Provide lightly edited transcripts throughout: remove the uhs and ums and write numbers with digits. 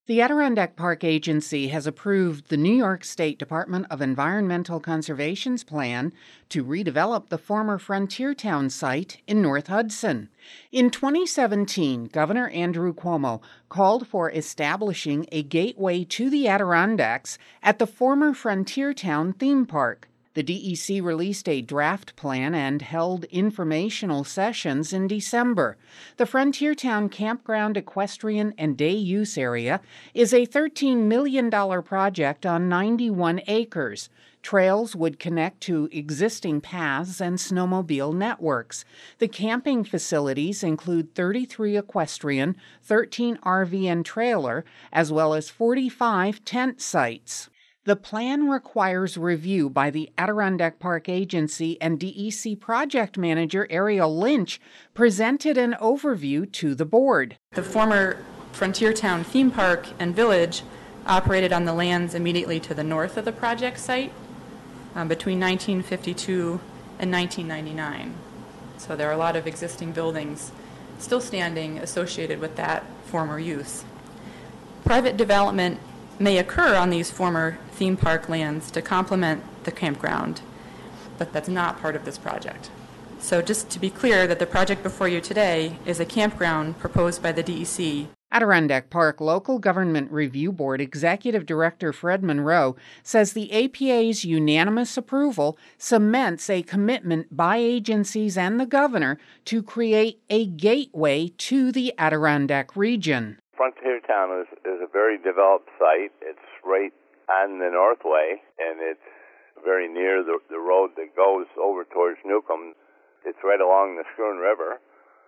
The Adirondack Park Agency has approved the New York State Department of Environmental Conservation's plan to redevelop the former Frontier Town site in North Hudson. In 2017, Governor Andrew Cuomo called for establishing a gateway to the Adirondacks at the former Frontier Town theme park. The DEC released a draft plan and held informational sessions in December. The Frontier Town Campground Equestrian and Day Use Area is a $13 million project on 91 acres. Trails would connect to existing paths and snowmobile networks. The camping facilities include 33 equestrian, 13 RV and trailer, as well as 45 tent sites. The plan requires review by the Adirondack Park Agency, and DEC project manager Ariel Lynch presented an overview to the board. The former Frontier Town theme park and village operated on the lands immediately to the north of the project site between 1952 and 1999. So there are a lot of existing buildings still standing associated with that former use. Private development may occur on these former theme park lands to complement the campground, but that's not part of this project. So just to be clear that the project before you today is a campground proposed by the DEC. Adirondack Park Local Government Review Board Executive Director Fred Monroe says the APA's unanimous approval cements a commitment by agencies and the governor to create a gateway to the Adirondack region. Frontier Town is a very developed site. It's right on the Northway, and it's very near the road that goes over towards Newcomb. It's right along the Schroon River,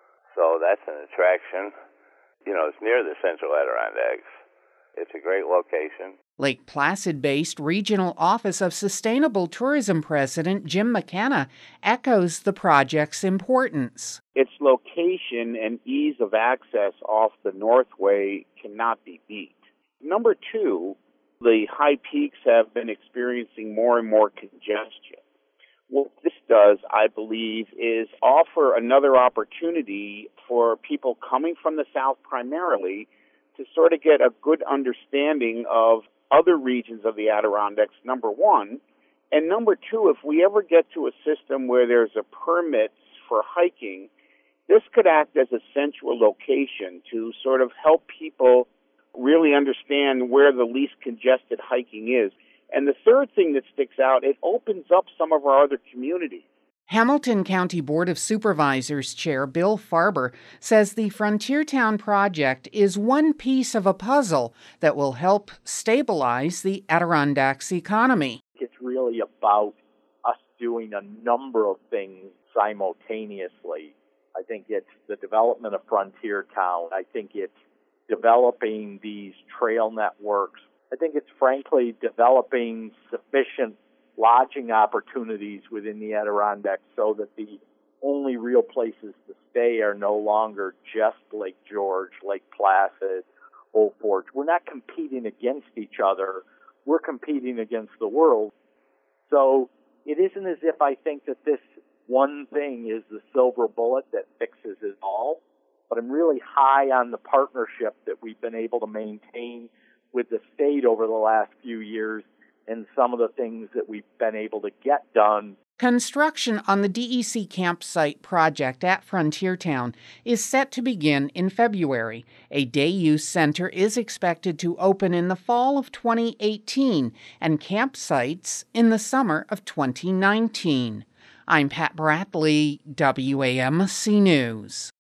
so that's an attraction. You know, it's near the Central Adirondacks. It's a great location. Lake Placid-based Regional Office of Sustainable Tourism President Jim McKenna echoes the project's importance. Its location and ease of access off the Northway cannot be beat. Number two, the high peaks have been experiencing more and more congestion. What this does, I believe, is offer another opportunity for people coming from the south primarily to sort of get a good understanding of other regions of the Adirondacks, number one. And number two, if we ever get to a system where there's a permit for hiking, this could act as a central location to sort of help people really understand where the least congested hiking is. And the third thing that sticks out, it opens up some of our other communities. Hamilton County Board of Supervisors Chair Bill Farber says the Frontier Town project is one piece of a puzzle that will help stabilize the Adirondacks economy. It's really about us doing a number of things simultaneously. I think it's the development of Frontier Town. I think it's developing these trail networks. I think it's frankly developing sufficient lodging opportunities within the Adirondacks so that the only real places to stay are no longer just Lake George, Lake Placid, Old Forge. We're not competing against each other. We're competing against the world. So it isn't as if I think that this one thing is the silver bullet that fixes it all, but I'm really high on the partnership that we've been able to maintain with the state over the last few years and some of the things that we've been able to get done. Construction on the DEC campsite project at Frontier Town is set to begin in February. A day-use center is expected to open in the fall of 2018 and campsites in the summer of 2019. I'm Pat Bradley, WAMC News.